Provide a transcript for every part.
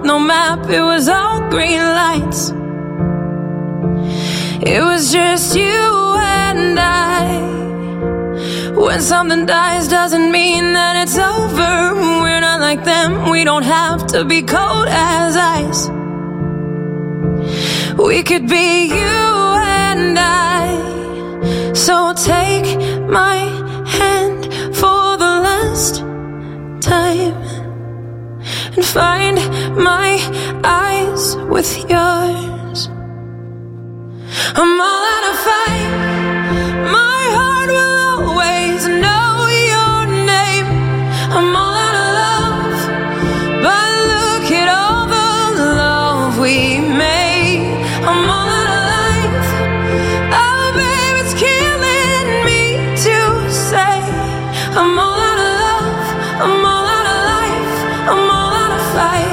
no map, it was all green lights. It was just you and I. When something dies doesn't mean that it's over. We're not like them, we don't have to be cold as ice. We could be you and I. So take my hand for the last time and find my eyes with yours. I'm all out of fight. My heart will always know your name. I'm all out of love, but look at all the love we made. I'm all out of life. Oh, babe, it's killing me to say. I'm all out of love. I'm all out of life. I'm all out of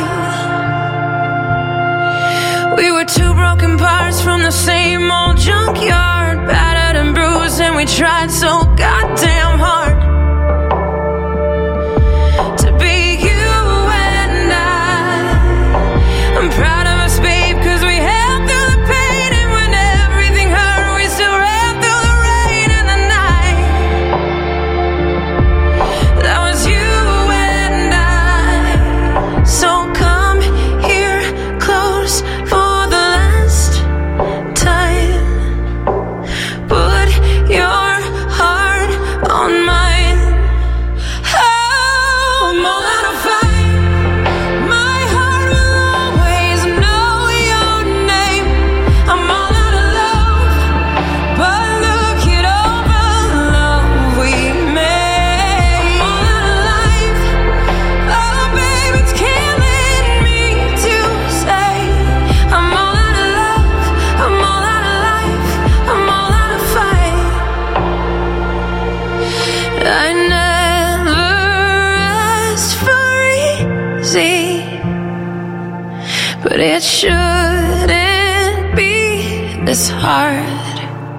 fight. We were two broken parts from the same old junkyard, battered and bruised, and we tried so goddamn hard to be you and I. I'm proud of us, babe, cause we held through the pain, and when everything hurt, we still ran through the rain and the night. That was you and I. So come here close for the last time. Put your heart on mine. Oh, I'm all out of fight. My heart will always know your name. I'm all out of love, but look at all the love we made. I'm all out of life. Oh, babe, it's killing me to say. I'm all out of love. I'm all out of life. I'm all out of fight. I never asked for easy, but it shouldn't be this hard.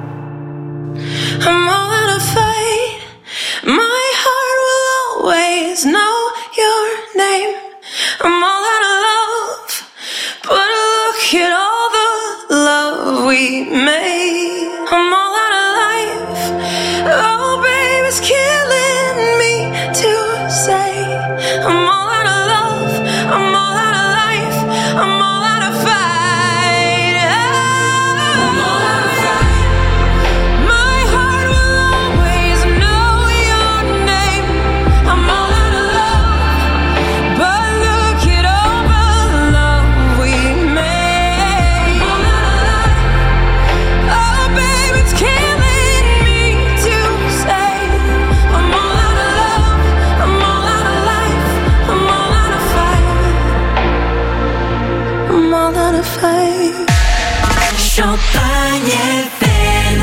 I'm all out of fight. My heart will always know your name. I'm all out of love, but look at all the love we made. I'm all out of life. Oh, babe, it's killing me to say. I'm all out of love. I'm all out of life. I'm all out of fight. I'm all out of fight. My heart will always know your name. I'm all out of love, but look at all the love we made. I'm all out of life. Oh, babe, it's killing me to say. I'm all out of love. I'm all out of life. I'm all out of fight. I'm all out of fight. Champagne FM.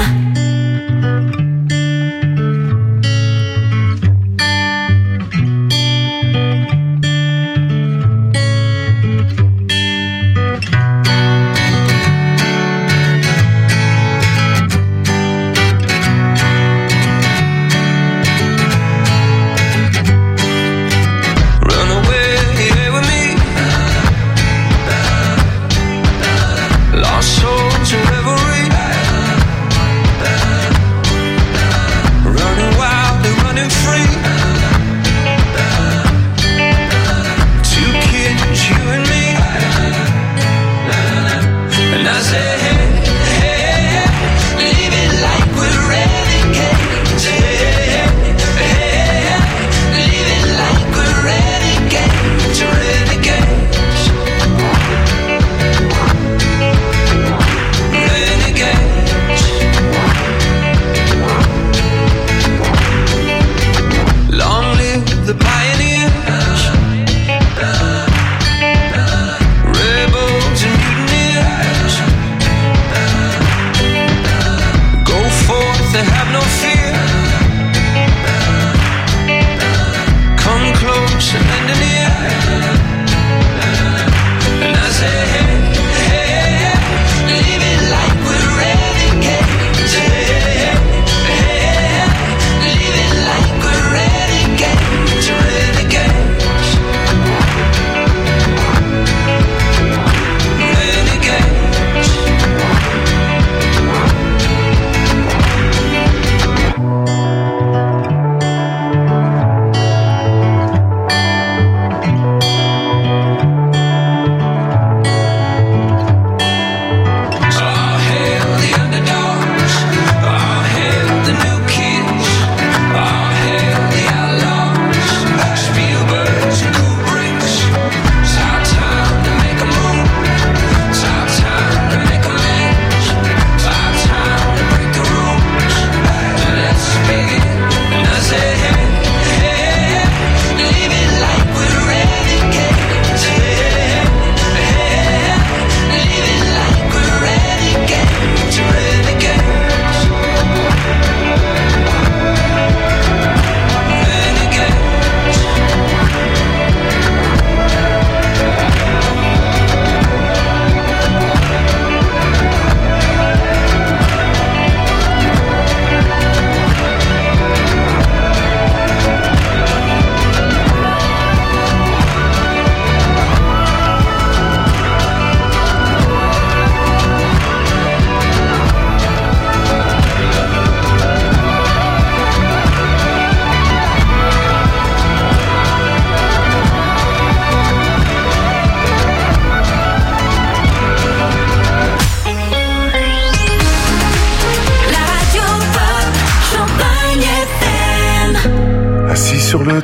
Run away with me. Lost souls in revelry.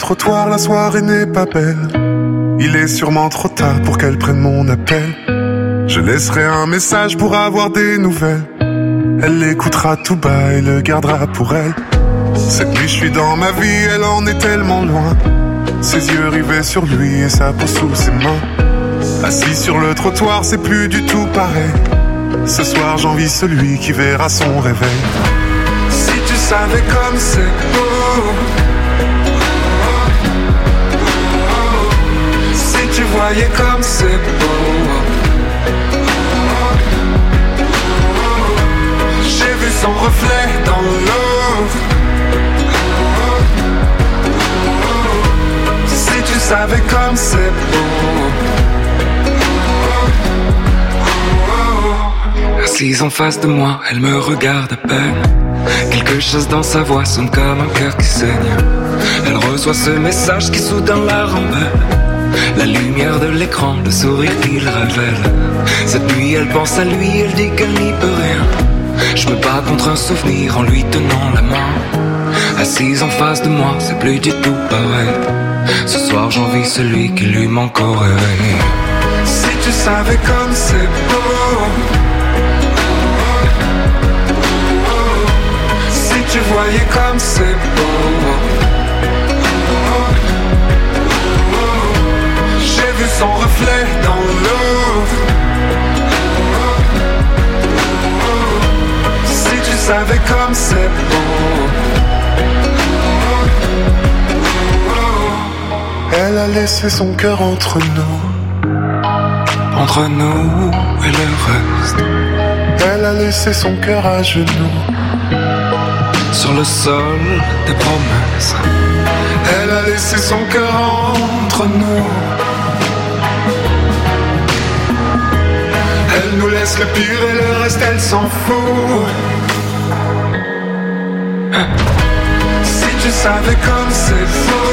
trottoir, la soirée n'est pas belle. Il est sûrement trop tard pour qu'elle prenne mon appel. Je laisserai un message pour avoir des nouvelles. Elle l'écoutera tout bas et le gardera pour elle. Cette nuit je suis dans ma vie, elle en est tellement loin. Ses yeux rivés sur lui et sa peau sous ses mains. Assis sur le trottoir, c'est plus du tout pareil. Ce soir j'envie celui qui verra son réveil. Si tu savais comme c'est beau, si tu voyais comme c'est beau. J'ai vu son reflet dans l'eau. Si tu savais comme c'est beau. Assise en face de moi, elle me regarde à peine. Quelque chose dans sa voix sonne comme un cœur qui saigne. Elle reçoit ce message qui soudain la rend belle. La lumière de l'écran, le sourire qu'il révèle. Cette nuit elle pense à lui, elle dit qu'elle n'y peut rien. Je me bats contre un souvenir en lui tenant la main. Assise en face de moi, c'est plus du tout pareil. Ce soir j'envie celui qui lui manque au réveil. Si tu savais comme c'est beau. Si tu voyais comme c'est beau. J'ai vu son reflet dans l'eau. Si tu savais comme c'est beau. Elle a laissé son cœur entre nous. Entre nous et le reste. Elle a laissé son cœur à genoux. Sur le sol des promesses. Elle a laissé son cœur entre nous. Elle nous laisse le pire et le reste elle s'en fout. Si tu savais comme c'est beau.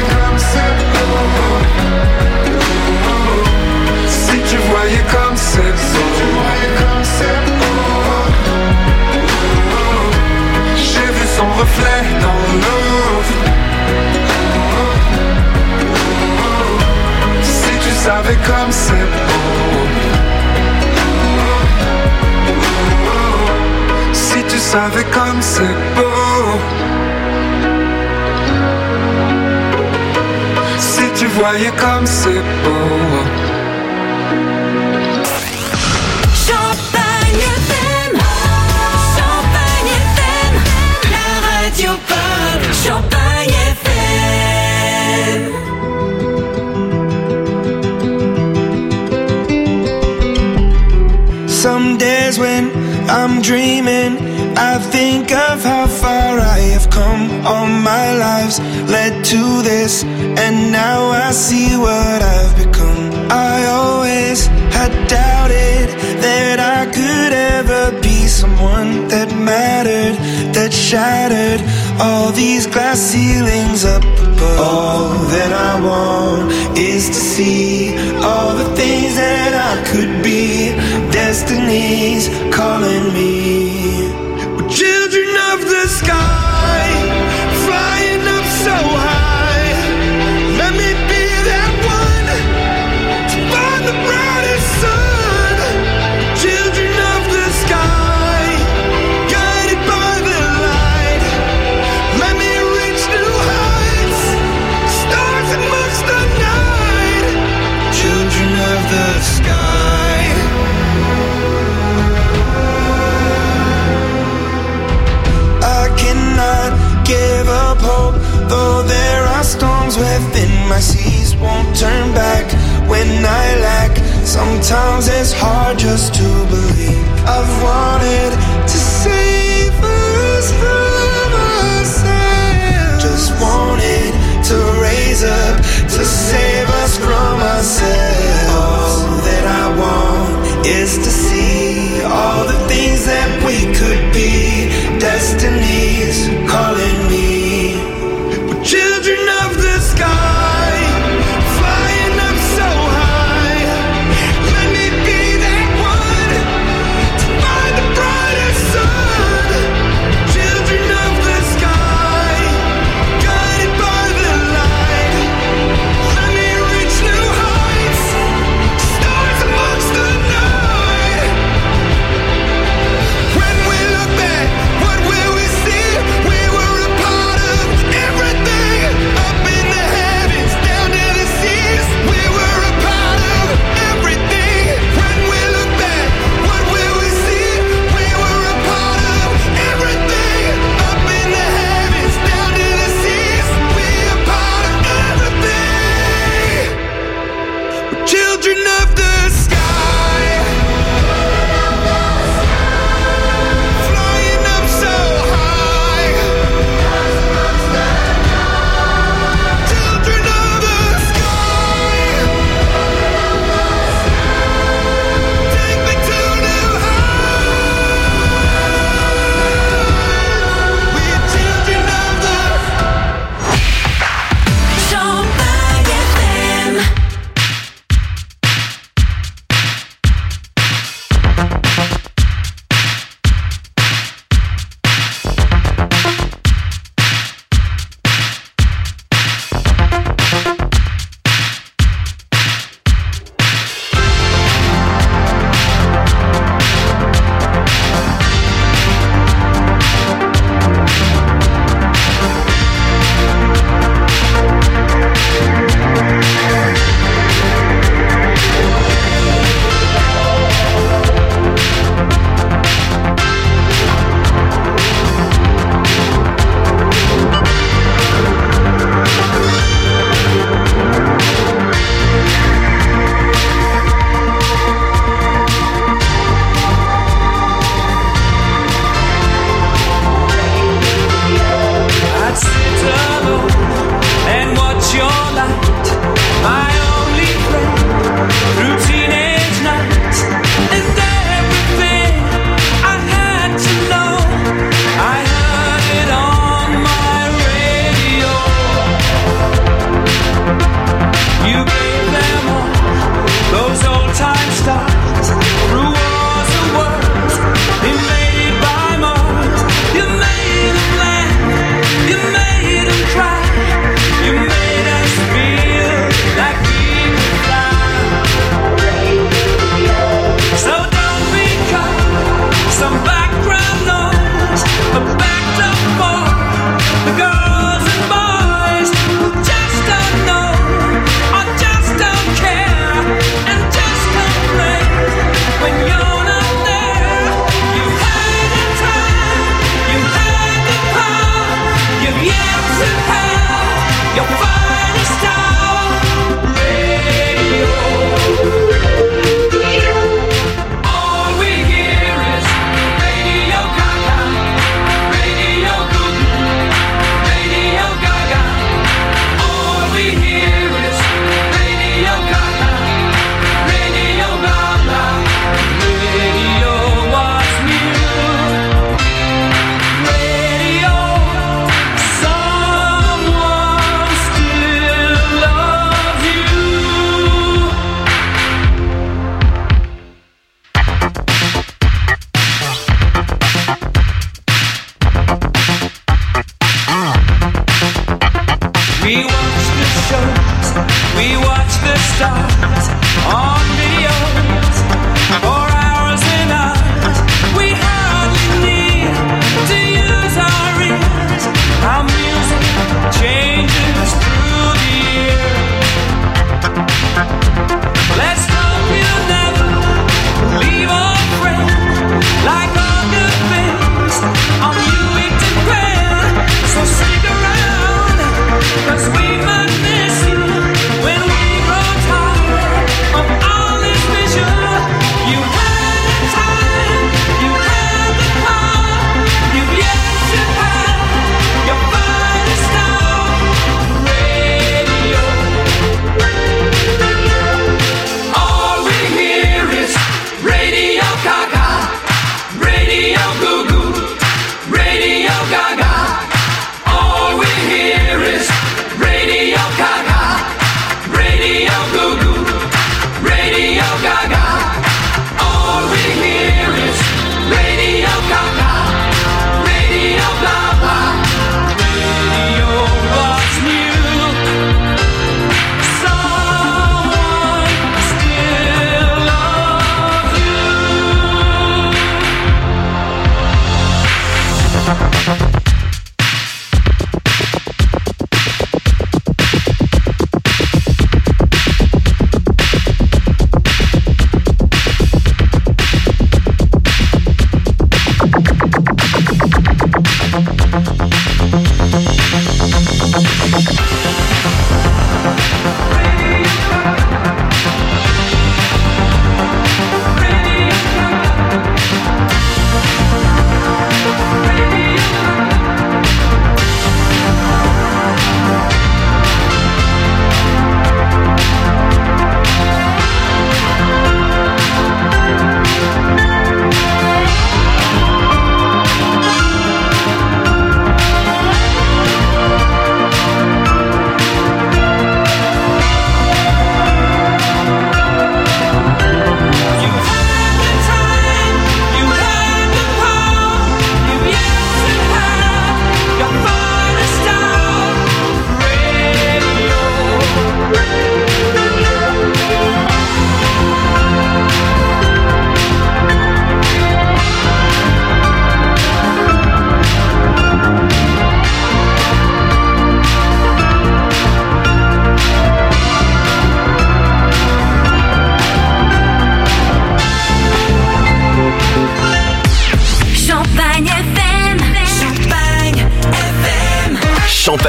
Si tu voyais comme c'est beau. J'ai vu son reflet dans l'eau. Si tu savais comme c'est beau. Si tu savais comme c'est beau. Si tu voyais comme c'est beau. Champagne FM, Champagne FM, la radio parle, Champagne FM. Some days when I'm dreaming, I think of how far I have come. All my lives led to this, and now I see what I've become. I always had doubted that I could ever be someone that mattered, that shattered all these glass ceilings up above. All that I want is to see all the things that I could be. Destiny's calling me. We're children of the sky, flying up so high. Let me be that one to find the brightest sun. Children of the sky, guided by the light. Let me reach new heights, stars amongst the night. Children of the sky. I cannot give up hope, though there are storms within my seas. Won't turn back when I lack. Sometimes it's hard just to believe. I've wanted to save us from ourselves. Just wanted to raise up, to save us from ourselves. All that I want is to see all the things that we could be. Destiny's calling me. We're children of the sky, flying up so high. Let me be that one to find the brightest sun. Children of the sky, guided by the light.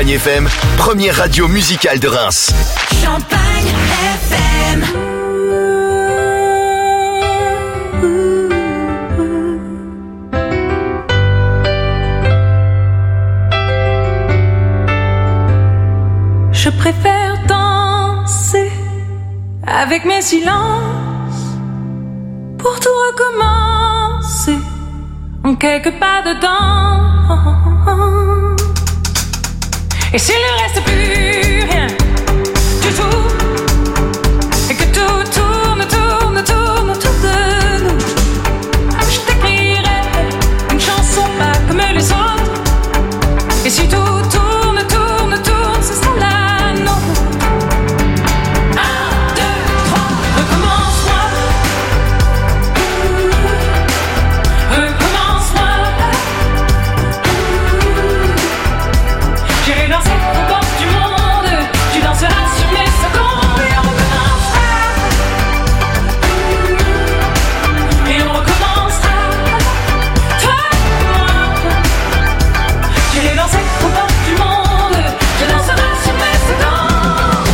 Champagne FM, première radio musicale de Reims. Champagne FM. Je préfère danser avec mes silences pour tout recommencer en quelques pas dedans. Et s'il ne reste plus rien du tout, et que tout tourne autour de nous, je t'écrirai une chanson pas comme les autres. Et si tout tourne, ce sera la nôtre. 1, 2, 3, recommence-moi. Recommence-moi. J'irai danser aux portes du monde. Tu danseras sur mes secondes. Et on recommencera. Et on recommencera. Toi et moi. J'irai danser aux portes du monde. Je danserai sur mes secondes.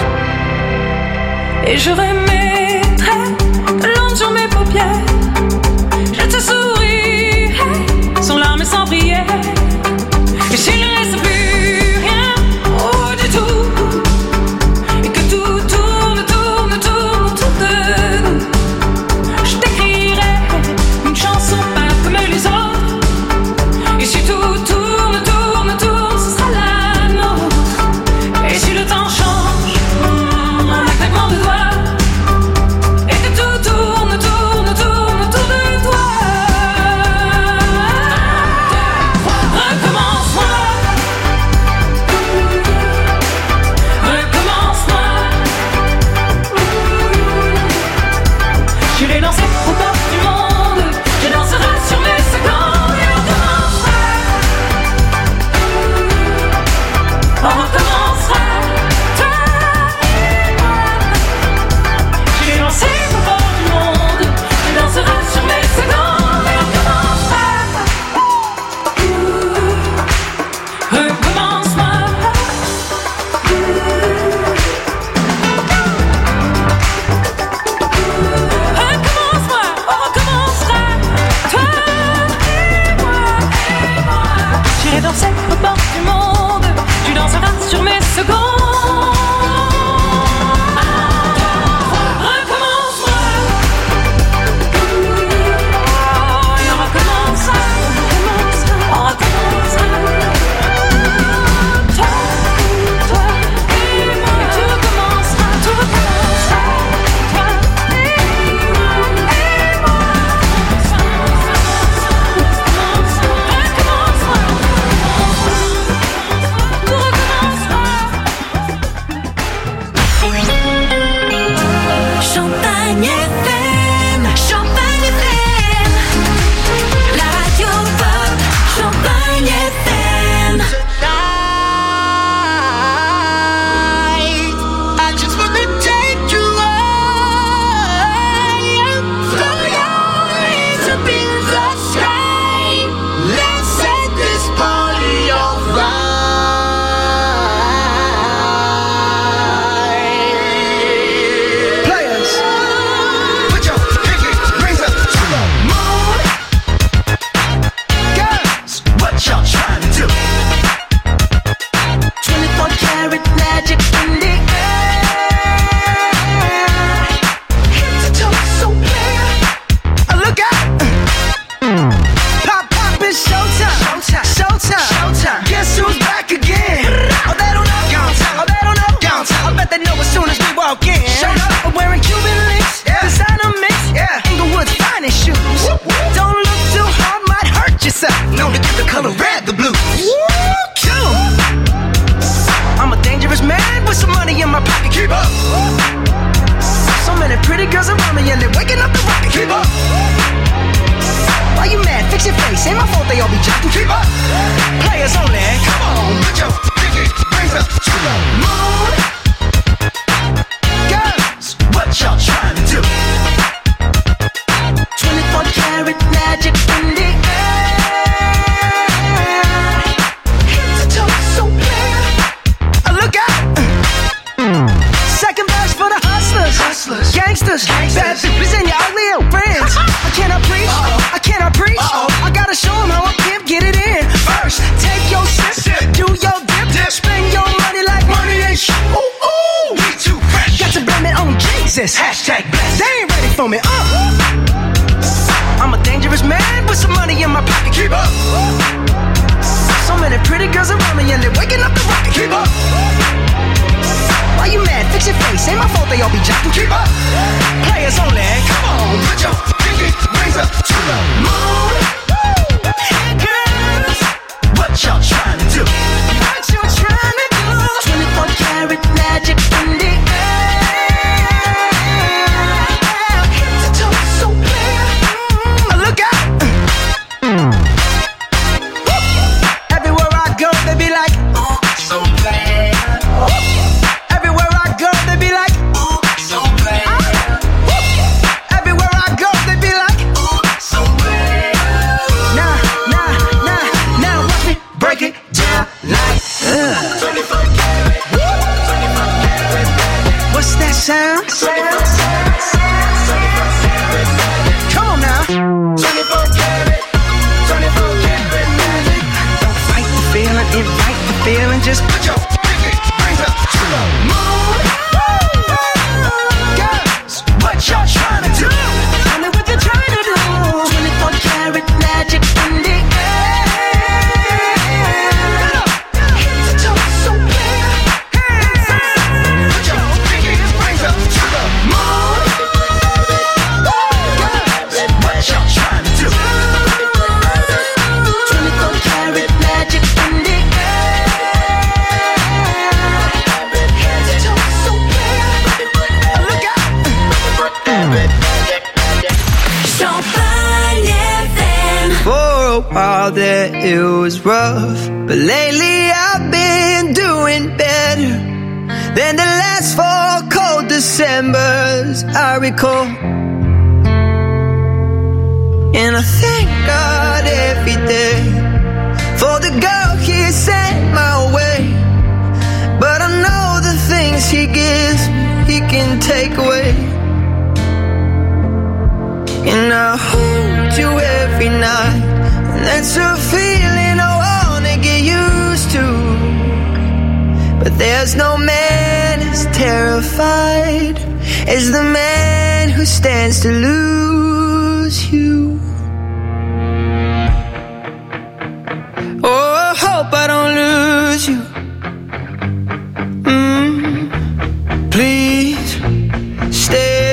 Et je remettrai de l'ombre sur mes paupières. Je te sourirai sans larmes et sans prière. Et s'il ne reste plus rien, oh du tout, et que tout tourne autour de nous, je t'écrirai une chanson pas comme les autres. Et si tout tourne, ce sera la nôtre. Et si le temps change, en un claquement de doigts, et que tout tourne autour de toi. Recommence-moi. Recommence-moi. J'irai danser aux portes du monde. Je danserai sur mes secondes. Et on recommencera. On recommencera. Toi et moi. J'irai danser aux portes du monde. Je danserai sur mes secondes. Et on recommencera. Recommence-moi. Recommence-moi, on recommencera. Toi et moi. J'irai danser aux portes du monde. Tu danseras sur mes secondes. Recommence-moi. Et on recommencera. On recommencera. Toi et moi. Et tout recommencera. Toi et moi. Champagne FM. Champagne FM. La radio pop. Champagne FM. I just wanna take you away. Throw your hands up in the sky. Let's set this party on fire. Players, put your pinky rings up to the moon. Girls, what y'all trying to do? 24 karat magic in the air. Head to toe, so clear. Look out! Pop, pop, it's showtime. Showtime. Guess who's back again? Oh, they don't know. Oh, they don't know. I bet they know as soon as we walk in. Showed up. I'm wearing Cuban links. Designer mix. Inglewood's finest shoes. Don't look too hard, might hurt yourself. Known to give the color red the blues. Kill 'em. I'm a dangerous man with some money in my pocket. Keep up. So many pretty girls around me and they're waking up the rocket. Keep up. Why you mad? Fix your face. Ain't my fault they all be jocking. Keep up. Players only. Come on, put your pinky rings up to the moon. Girls, what y'all trying to do? 24 karat magic in the air. Head to toe, so clear. Present your ugly friends. I cannot preach. I cannot preach. I gotta show them how a pimp get it in. First, take your sip, do your dip, spend your money like money ain't shit. Ooh, ooh, we too fresh. Got to blame it on Jesus. Hashtag blessed. They ain't ready for me. I'm a dangerous man with some money in my pocket. Keep up. So many pretty girls around me and they're waking up the rocket. Keep up. Why you mad? Fix your face. Ain't my fault they all be jocking. Keep up. Players only. Come on, put your pinky rings up to the moon. Hey girls, what y'all trying to do? What you trying to do? 24 karat magic in the air. Head to toe so clear. Look out. Everywhere I go, they be like, oh, so bad. Everywhere I go, they be like, oh, so bad. Everywhere I go, they be like, oh, so bad. Now, watch me break it down like 24 karat. What's that sound? Come on now. 24 karat, 24 karat magic. Don't fight the feeling, invite the feeling. Just put your pinky rings up to the moon. Girls, what y'all trying to do? Tell me what you're trying to do. 24 karat magic in the air. Head to toe so clear. Put your pinky rings up to the moon. Girls, what y'all trying to do? 24 karat magic in the air. Head to toe so clear. Look out. Champagne FM. For a while there it was rough, but lately I've been doing better than the last 4 cold Decembers I recall. And I thank God every day for the girl He sent my way. But I know the things He gives me, He can take away. And I hold you every night, and that's a feeling I wanna get used to. But there's no man as terrified as the man who stands to lose you. Oh, I hope I don't lose you. Please stay.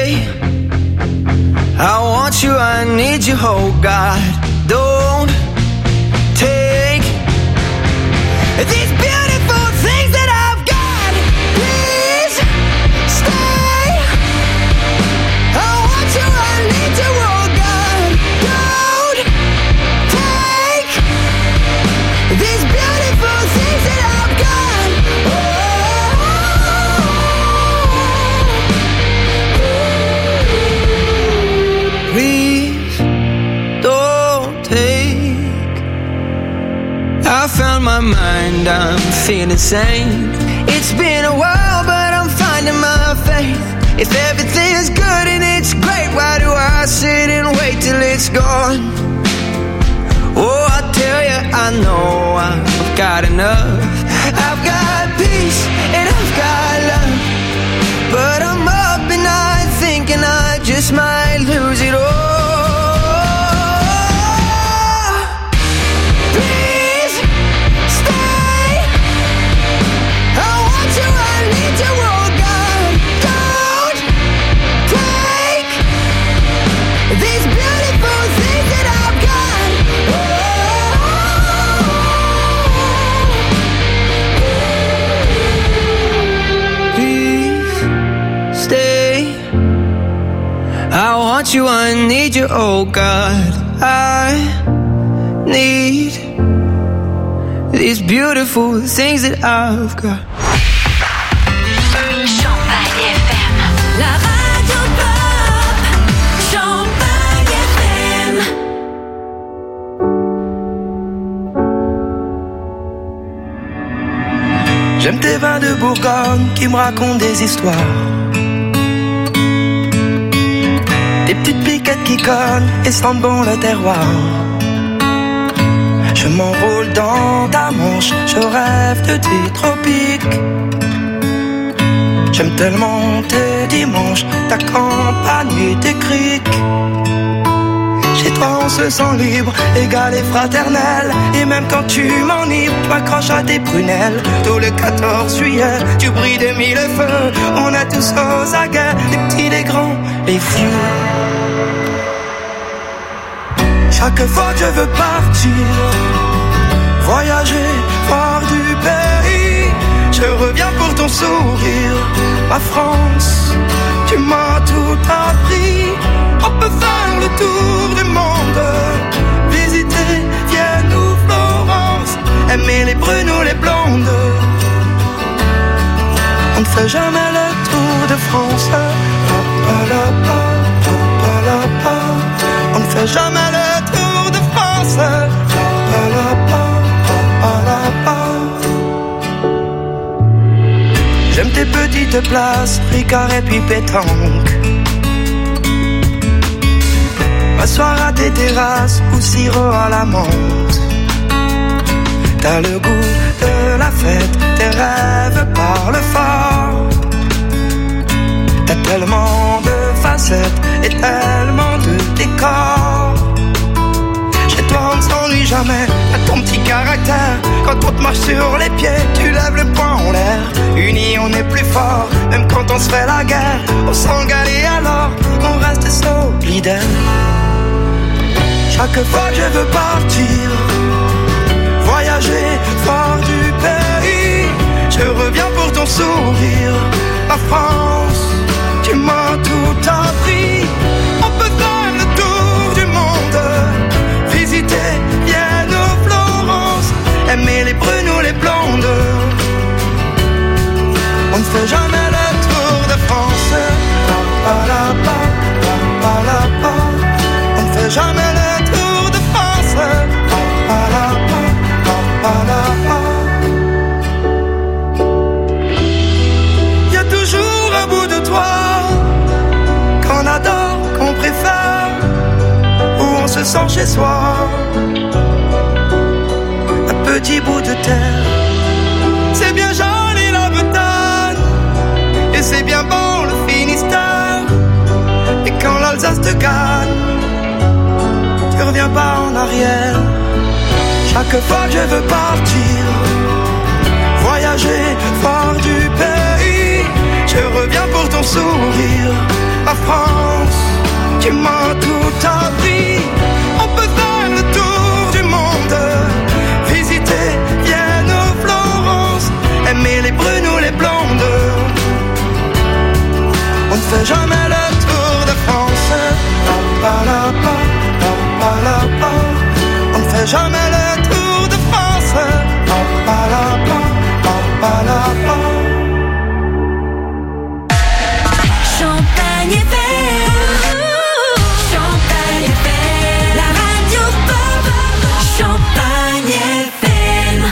I want you, I need you, oh God. Don't take these beautiful things that I've got. Please stay. I want you, I need you, oh God. Don't take these beautiful things that I've got. Please don't take. I found my mind, I'm feeling sane. It's been a while, but I'm finding my faith. If everything's good and it's great, why do I sit and wait till it's gone? Oh, I tell you, I know I've got enough. I've got peace and I've got love, but I'm up and I'm thinking I just might lose it all. Please stay. I want you, I need you, oh God. Don't take these beautiful things that I've got. Please stay. I want you, I need you, oh God. I need these beautiful things that I've got. Champagne FM. La radio pop. Champagne FM. J'aime tes vins de Bourgogne qui me racontent des histoires. qui cogne et sent bon le terroir. Je m'enroule dans ta manche, je rêve de tes tropiques. J'aime tellement tes dimanches, ta campagne et tes criques. Chez toi on se sent libre, égal et fraternel. Et même quand tu m'enivres, tu m'accroches à tes prunelles. Tout le 14 juillet, tu brilles de mille feux. On est tous aux aguets, les petits, les grands, les vieux. Chaque fois que je veux partir, voyager, voir du pays, je reviens pour ton sourire. Ma France, tu m'as tout appris. On peut faire le tour du monde, visiter Vienne ou Florence, aimer les brunes ou les blondes. On ne fait jamais le tour de France. On ne fait jamais le tour de France. J'aime tes petites places, Ricard et puis pétanque. M'asseoir à tes terrasses ou sirop à la menthe. T'as le goût de la fête, tes rêves parlent fort. T'as tellement de facettes et tellement de décors. Chez toi on ne s'ennuie jamais, t'as ton petit caractère. Quand on te marche sur les pieds, tu lèves le poing en l'air. Unis on est plus fort, même quand on se fait la guerre. On s'engale et alors, on reste solidaire. Chaque fois que je veux partir, voyager, voir du pays, je reviens pour ton sourire. La France, tu m'as tout appris. On peut faire le tour du monde, visiter Vienne ou Florence, aimer les brunes ou les blondes. On ne fait jamais le tour de France. On ne fait jamais le tour de France. Il y a toujours un bout de toi qu'on adore, qu'on préfère, où on se sent chez soi. Un petit bout de terre. C'est bien joli la Bretagne, et c'est bien bon le Finistère. Et quand l'Alsace te gagne, tu reviens pas en arrière. Chaque fois que je veux partir, voyager, voir du pays, je reviens pour ton sourire. La France, tu m'as tout appris. On peut faire le tour du monde, visiter Vienne ou Florence, aimer les brunes ou les blondes. On ne fait jamais le tour de France. On ne fait jamais le tour de France. Champagne FM, Champagne FM, la radio pop, Champagne FM.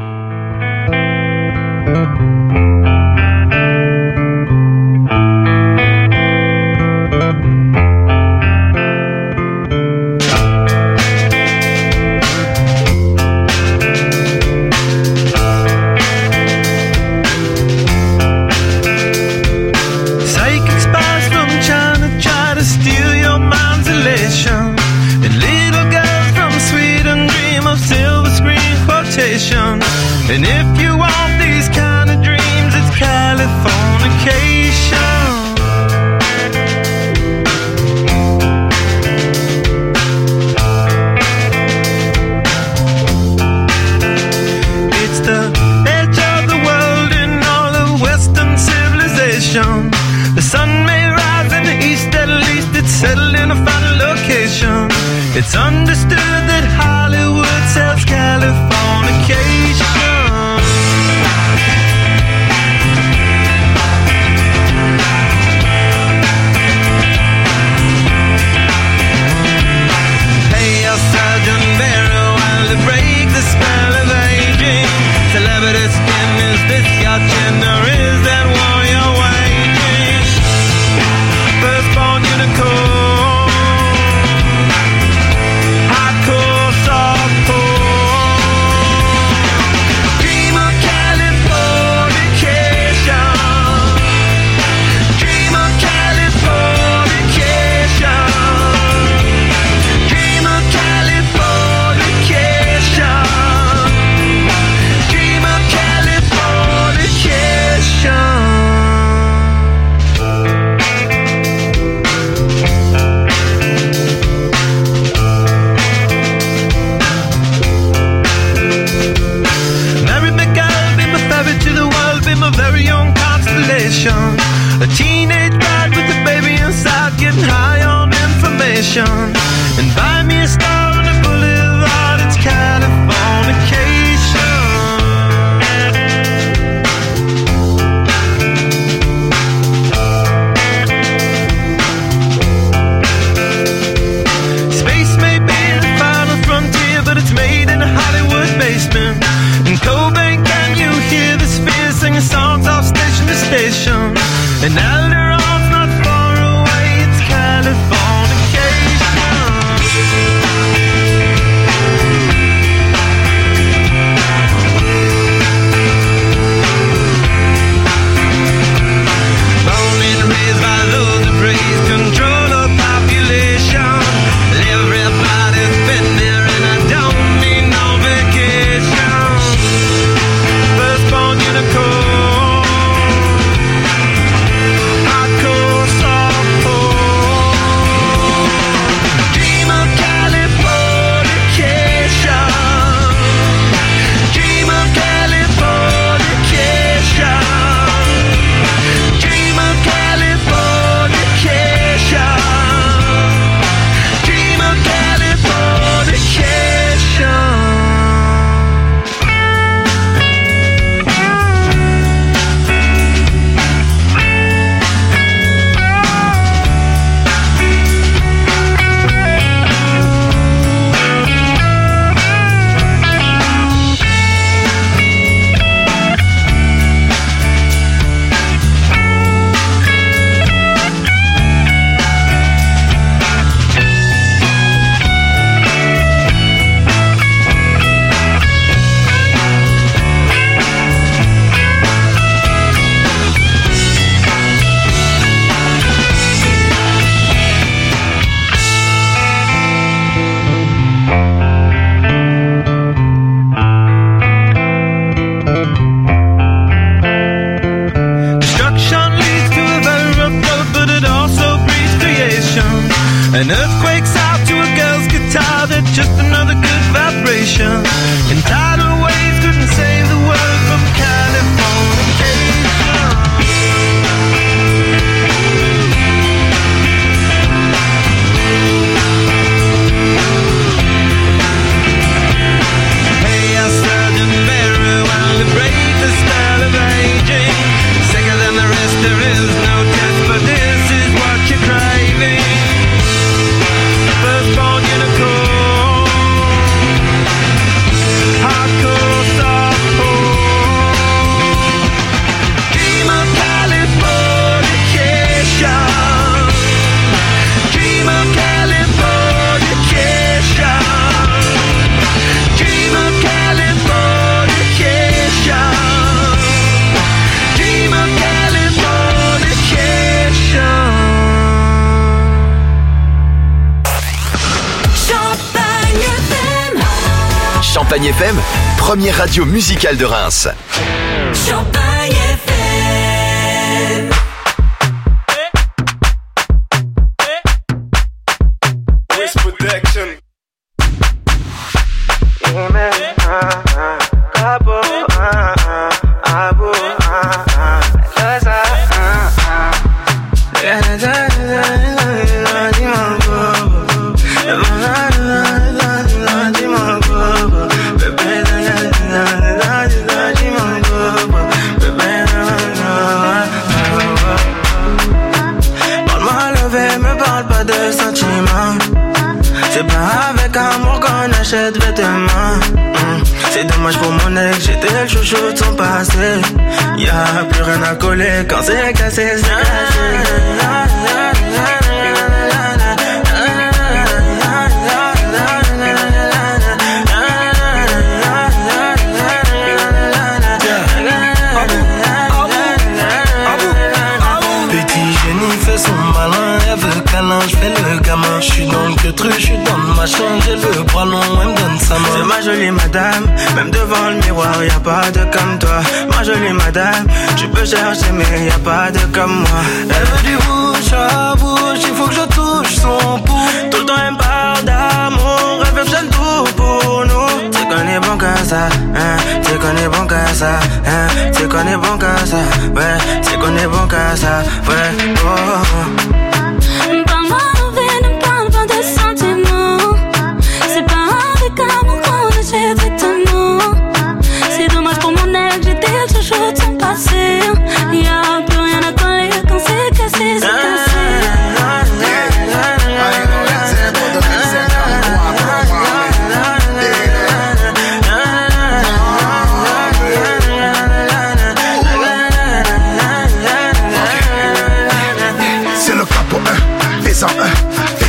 And if you want these kind of dreams, it's Californication. It's the edge of the world in all of Western civilization. The sun may rise in the east, at least it's settled in a final location. It's understood that Hollywood sells Californication. Celebrity skin, is this your gender? Is that war you're waging? Firstborn unicorn, destination. And buy me a star on the boulevard, it's Californication. Space may be the final frontier, but it's made in a Hollywood basement. In Cobain, can you hear the spheres singing songs off station to station? And Alderon's not far away, it's Californication. Born and raised by those who praise control of population. Everybody's been there and I don't need no vacation. Firstborn unicorn, hardcore softcore. Dream of Californication. Dream of Californication. Dream of Californication. Dream of Californication. Destruction leads to a very rough road, but it also breeds creation. An earthquake's out to a girl's guitar, that's just another good vibration. And tidal waves couldn't save the world from Californication. Hey, I surgeon very well to break the spell of aging. Sicker than the rest, there is no test, but this is what you're craving. Firstborn unicorn, hardcore softcore. Dream of Californication. Dream of Californication. Dream of Californication. Dream of Californication. Champagne FM. Champagne FM, première radio musicale de Reims. Champagne FM. Wiz Production. Parle-moi levé, me parle pas de sentiments. C'est pas avec amour qu'on achète vêtements. C'est dommage pour mon ex, j'étais le chouchou de son passé. Y'a plus rien à coller quand c'est cassé, c'est cassé. Je fais le gamin, je suis dans le queutru, je suis dans le machin, j'ai le bras long, elle me donne sa main. C'est ma jolie madame, même devant le miroir, y'a pas de comme toi. Ma jolie madame, tu peux chercher mais y'a pas de comme moi. Elle veut du bouche à bouche, il faut que je touche son pouls. Tout le temps elle me parle d'amour, elle veut que j'aime tout pour nous. Tu qu'on est bon qu'à ça, hein, tu qu'on est bon qu'à ça, hein, tu qu'on est bon qu'à ça, ouais, tu qu'on est bon qu'à ça, ouais, oh. Parle-moi d'envie, ne parle pas de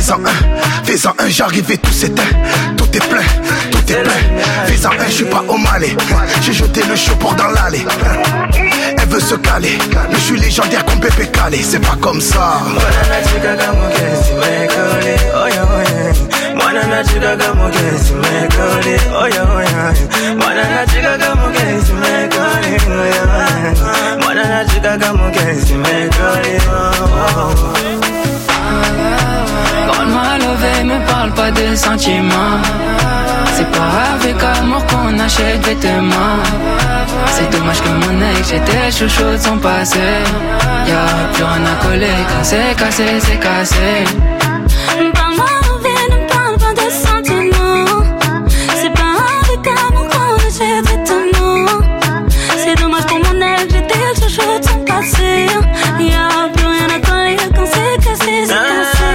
Fais-en un, j'arrive et tout s'éteint. Tout est plein, fais-en un, je suis pas au Malais. J'ai jeté le chaud pour dans l'allée. Elle veut se caler, mais je suis légendaire comme Pépé Calé. C'est pas comme ça. Parle-moi levé, me parle pas de sentiments. C'est pas avec amour qu'on achète vêtements. C'est dommage que mon ex, j'étais chouchou de son passé. Y'a plus rien à coller, quand c'est cassé, c'est cassé. Parle-moi levé, ne parle pas de sentiments. C'est pas avec amour qu'on achète vêtements. C'est dommage pour mon ex, j'étais chouchou de son passé. Y'a plus rien à coller, quand c'est cassé, c'est cassé.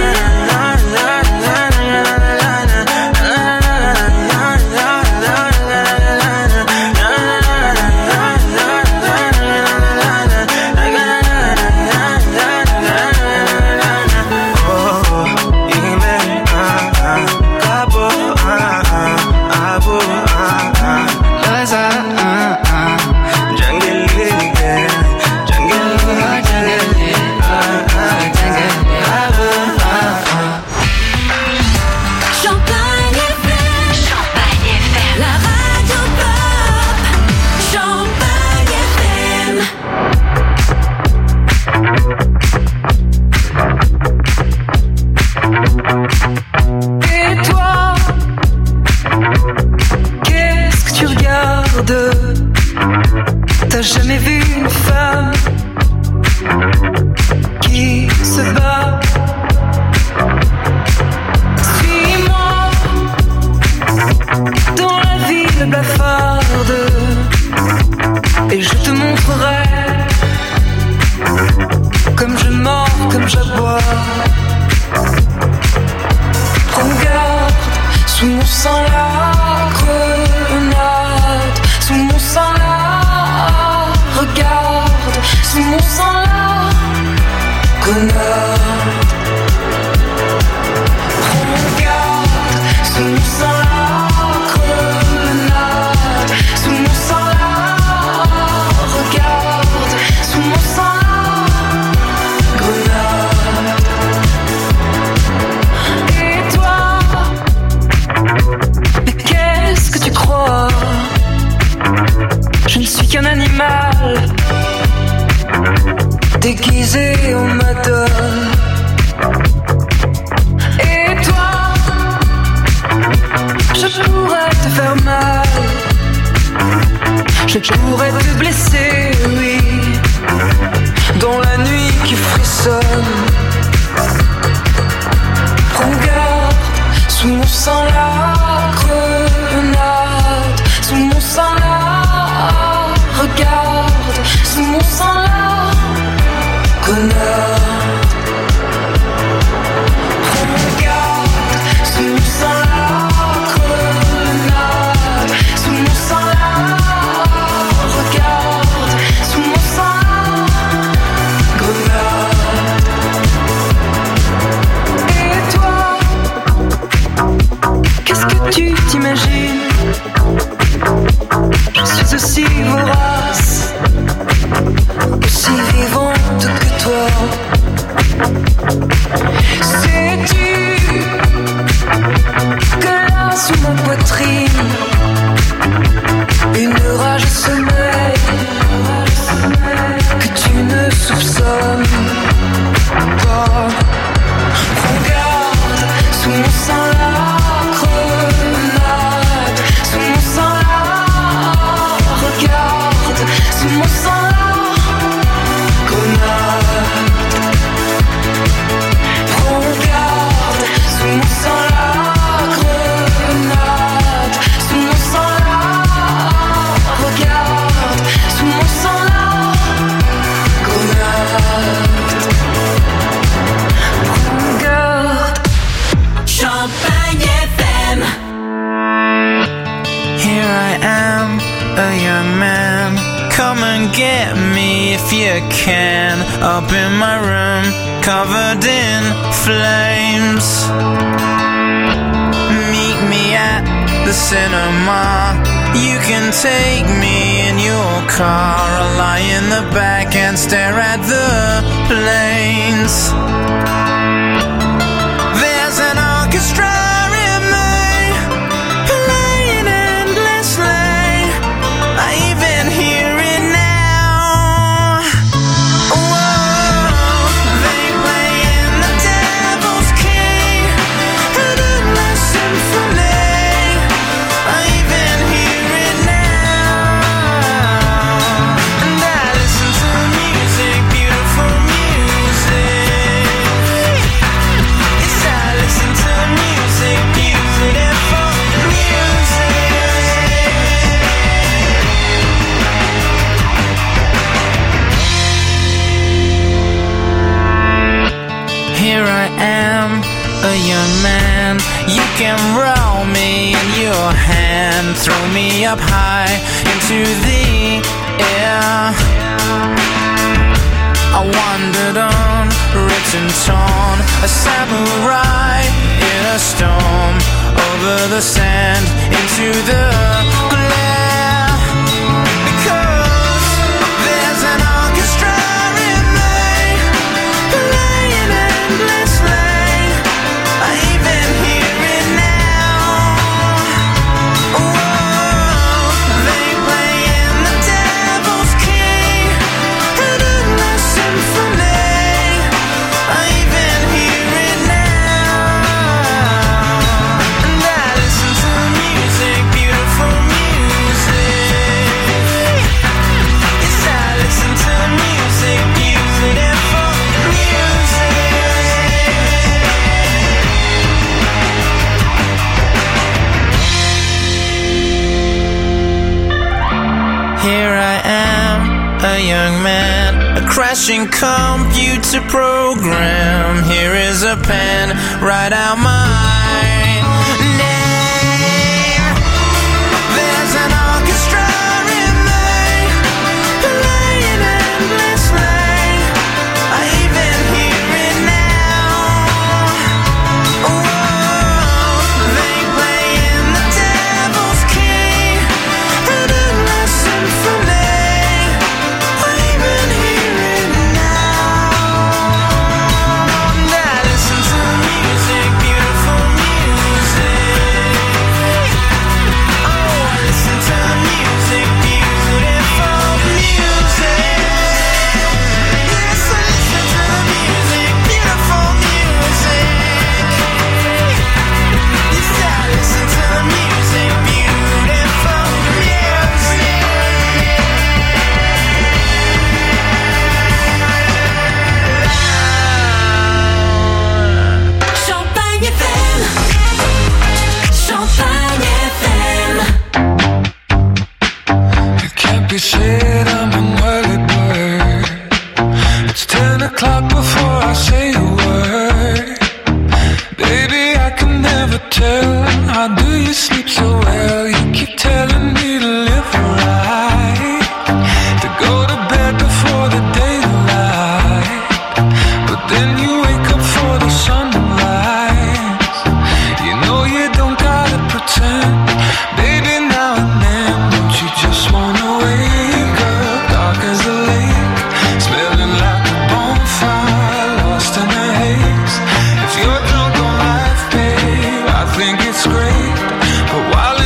T'as jamais vu une femme qui se bat? Suis-moi dans la ville blafarde et je te montrerai comme je mords, comme j'aboie. Prends garde, sous mon sang la grenade, sous mon sang la. Regarde, sous mon sang la grenade. Prends garde, sous mon sang la grenade, sous mon sang la. Regarde, sous mon sang la grenade. Et toi, mais qu'est-ce que tu crois? Je ne suis qu'un animal déguisé en madone. Et toi, je pourrais te faire mal, je pourrais te blesser, oui, dans la nuit qui frissonne. Prends garde, sous mon sang la grenade, sous mon sang la. Regarde, sous mon sang la grenade. Regarde, sous mon sang la grenade, sous mon sang la. Regarde, sous mon sang la grenade. Et toi, qu'est-ce que tu t'imagines? Je suis aussi vorace, aussi vivante que toi. Sais-tu que là sous ma poitrine, une rage sommeille que tu ne soupçonnes pas. Prends garde, sous mon sang la grenade, sous mon sang la. Regarde, sous mon sang la grenade. Prends garde, sous mon sang la grenade, sous mon sang la. Regarde, sous mon sang la grenade. Prends garde. Champagne FM. Here I am, a young man. Come and get me if you can. Up in my room, covered in flames. Meet me at the cinema. You can take me in your car. I'll lie in the back and stare at the planes. There's an orchestra in me, playing endlessly. I even hear it now. Whoa, they play in the Devil's Key, an endless symphony. I even hear it now. And I listen to music, beautiful music. Yes, I listen to music, beautiful music. Here I am, a young man. You can roll me in your hand, throw me up high into the air. I wandered on, rich and torn, a samurai in a storm, over the sand, into the glare. Because there's an orchestra in me, playing endlessly. I even hear it now. Whoa, they play in the Devil's Key, an endless symphony. I even hear it now. And I listen to music, beautiful music. Yes, I listen to music, beautiful music. Here I am, a young man, a crashing computer program. Here is a pen, write out my name. There's an orchestra in me, playing endlessly. I even hear it now. Whoa, they play in the Devil's Key, an endless symphony. I even hear it now. And I listen to music, beautiful music. Oh, I listen to music, beautiful music. Yes, I listen to music, beautiful music. Yes, I listen to music, beautiful music. Champagne FM. Champagne FM. It can't be said I'm an early bird. It's 10 o'clock before I say a word. Baby, I can never tell. How do you sleep so well? You keep telling me to live right, to go to bed before the daylight. But then you wake up for the sunrise. You know you don't gotta pretend. Baby, now and then, don't you just wanna wake up dark as a lake, smelling like a bonfire, lost in the haze. If you're drunk on life, babe, I think it's great. But while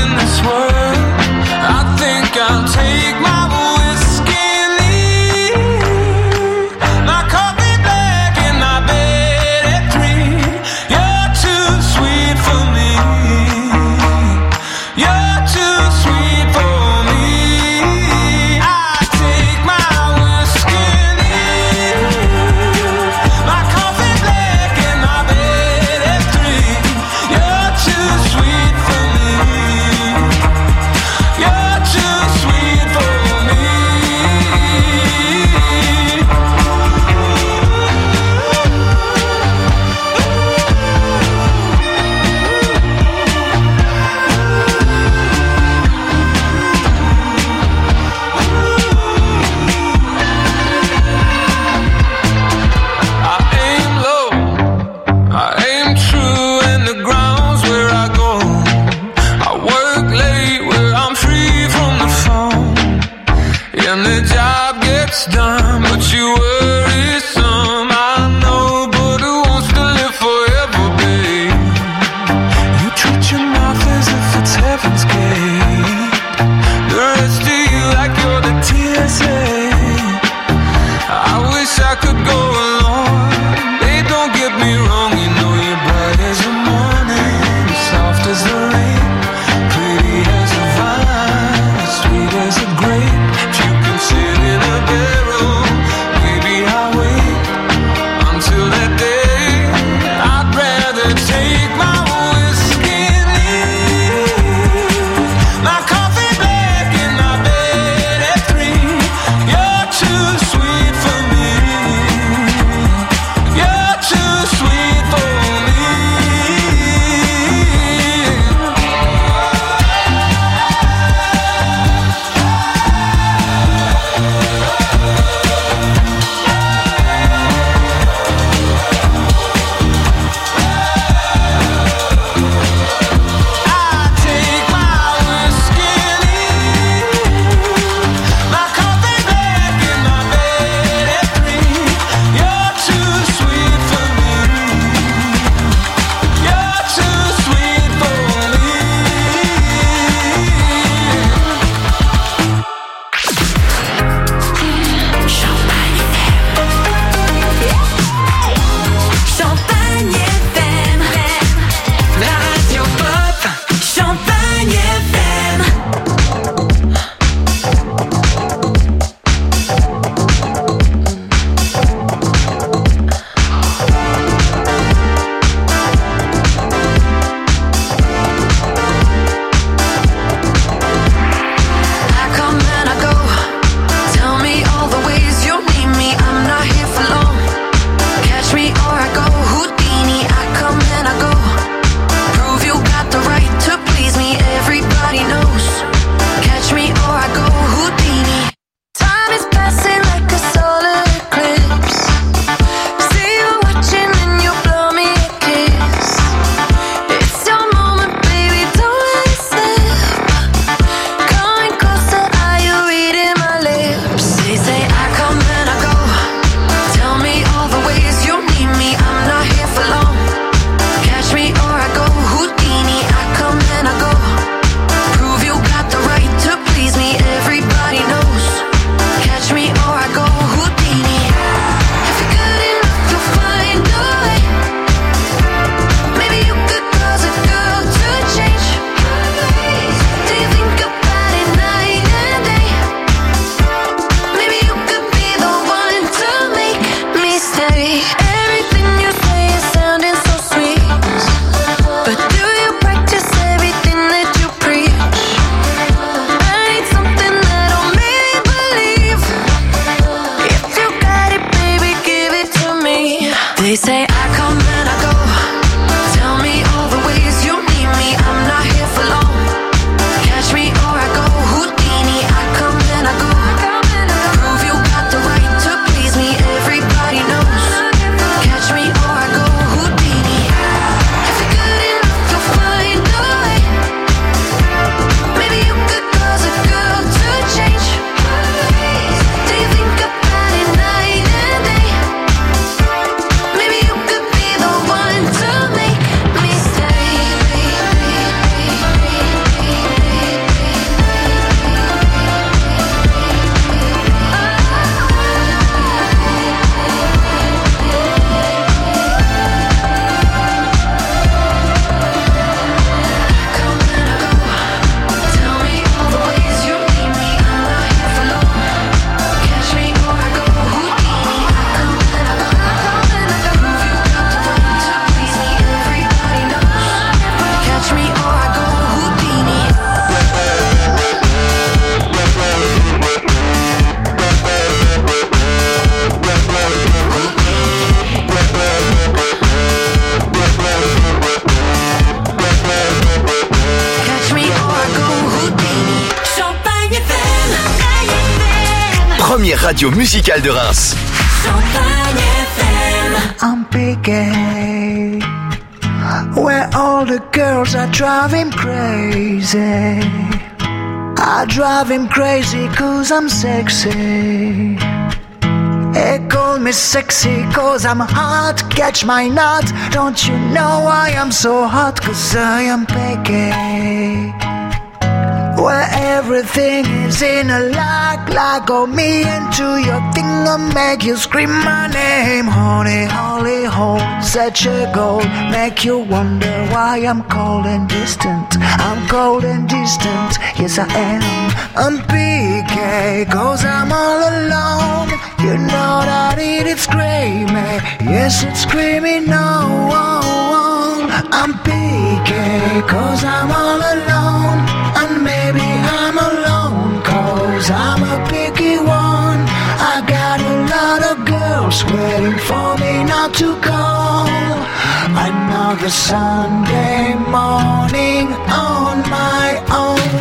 première radio musicale de Reims. Champagne FM. I'm picking where all the girls are driving crazy. I drive him crazy cause I'm sexy. They call me sexy cause I'm hot. Catch my nut. Don't you know why I'm so hot? Cause I am picky. Where everything is in a like oh me into your thing I'll make you scream my name. Honey, holy hole, such a goal. Make you wonder why I'm cold and distant. I'm cold and distant, yes I am. I'm PK, cause I'm all alone. You know that it's screaming, yes it's screaming no. I'm PK, cause I'm all alone. And maybe I'm alone, cause I'm a picky one. I got a lot of girls waiting for me not to call. Another Sunday morning on my own.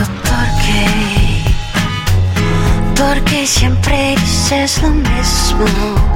Porque siempre dices lo mismo.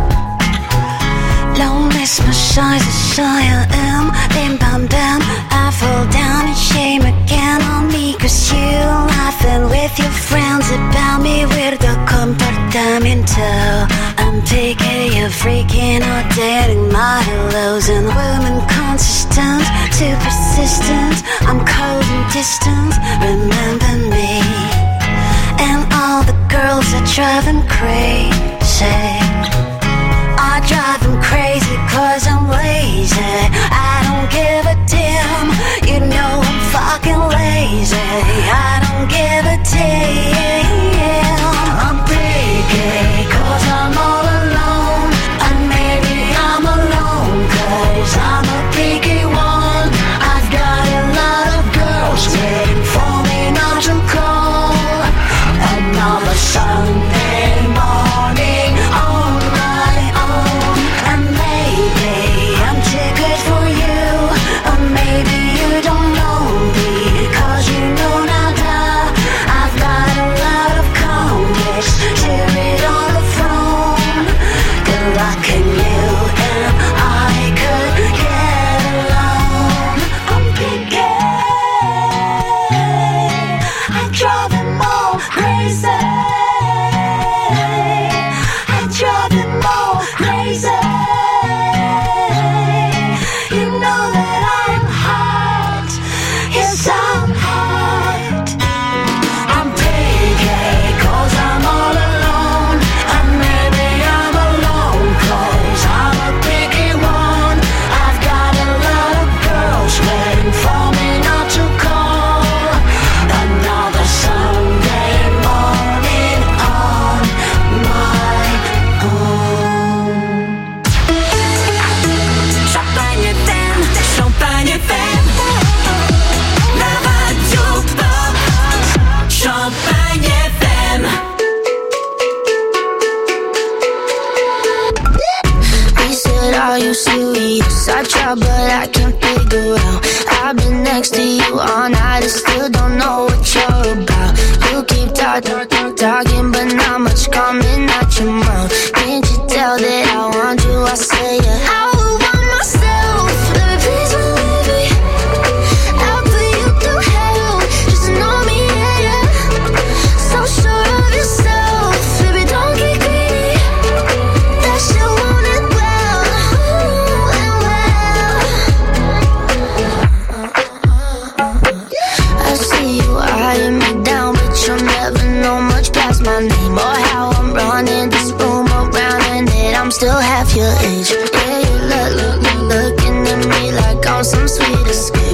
Lo mismo soy, I am. Bim bam bam, I fall down in shame again on me. Cause you laughing with your friends about me. Weirdo comportamiento. I'm picky, you're freaking out, dating my hellos. And women consistent, too persistent. I'm cold and distant, remember me. And all the girls that drive them crazy. I drive them crazy cause I'm lazy. I don't give a damn. You know I'm fucking lazy. I don't give a damn. I'm picky cause I'm all alone. And maybe I'm alone cause I'm a picky one. I've got a lot of girls waiting for me not to call. Another Sunday morning on my own. And maybe I'm too good for you. Or maybe you don't know me, cause you know nada. I've got a lot of comics, hear it on the phone. Good luck and you and I could get along. I'm picky, I drive them all crazy. I drive them all crazy. You know that I'm hot. Yes, I'm hot. I'm picky cause I'm all alone. And maybe I'm alone cause I'm a picky one. I've got a lot of girls waiting for me not to call. Another Sunday morning on my own. Champagne FM, Champagne FM. La radio pop. Champagne FM. He said, are you serious? I try but I can't figure out. I've been next to you all night and still don't know what you're about. You keep talking but not much coming out your mouth. Can't you tell that I want you? I say I would want myself. Baby, please don't leave me. I'll put you through hell. Just know me, yeah. So sure of yourself. Baby, don't get greedy. That you want it well. And well. I see you eyeing me down, but you'll never know much past my name or how I'm running this room around, and that I'm still half your age. Yeah, you looking at me like I'm some sweet escape.